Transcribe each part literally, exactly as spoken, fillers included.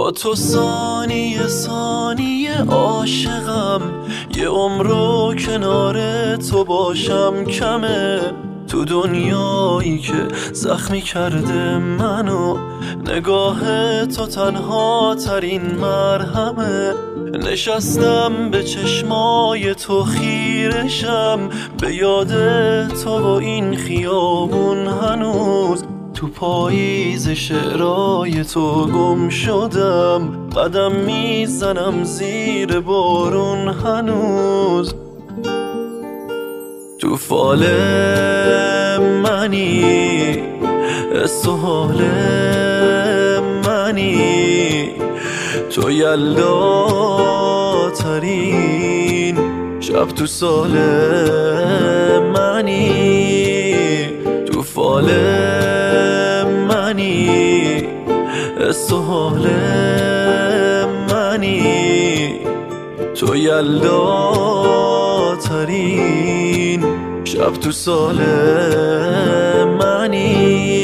با تو ثانیه ثانیه عاشقم، یه عمرو کنار تو باشم کمه. تو دنیایی که زخمی کرده منو، نگاه تو تنها ترین مرهمه. نشستم به چشمای تو خیرشم، به یاد تو و این خیابون هنوز. تو پاییز شعرهای تو گم شدم، قدم میزنم زیر بارون هنوز. تو فال منی، حس و حال منی، تو یلدا ترین شب تو سال منی. تو فال منی، حس و حال منی، تو یلدا ترین شب تو سال منی.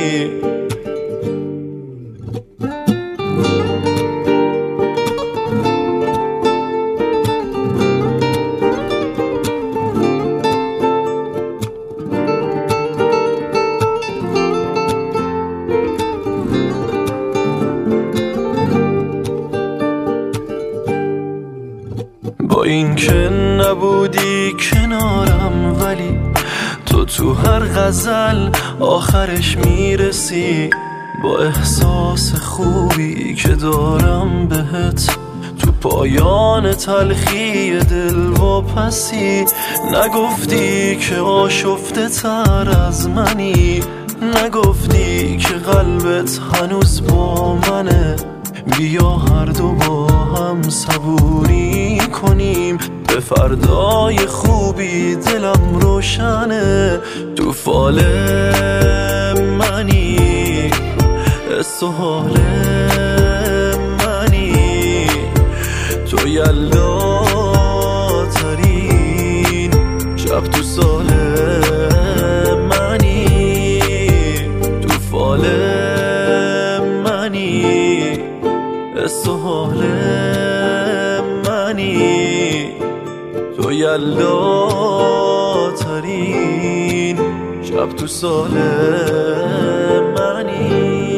با این که نبودی کنارم، ولی تو تو هر غزل آخرش میرسی. با احساس خوبی که دارم بهت، تو پایان تلخی دل و پسی. نگفتی که آشفته تر از منی، نگفتی که قلبت هنوز با منه. بیا هر دو با هم صبوری کنیم، به فردای خوبی دلم روشنه. تو فال منی، حس و حال منی، تو یلدا ترین شب تو سال منی. تو فال منی، حس و حال منی، تو یلدا ترین شب تو سال منی.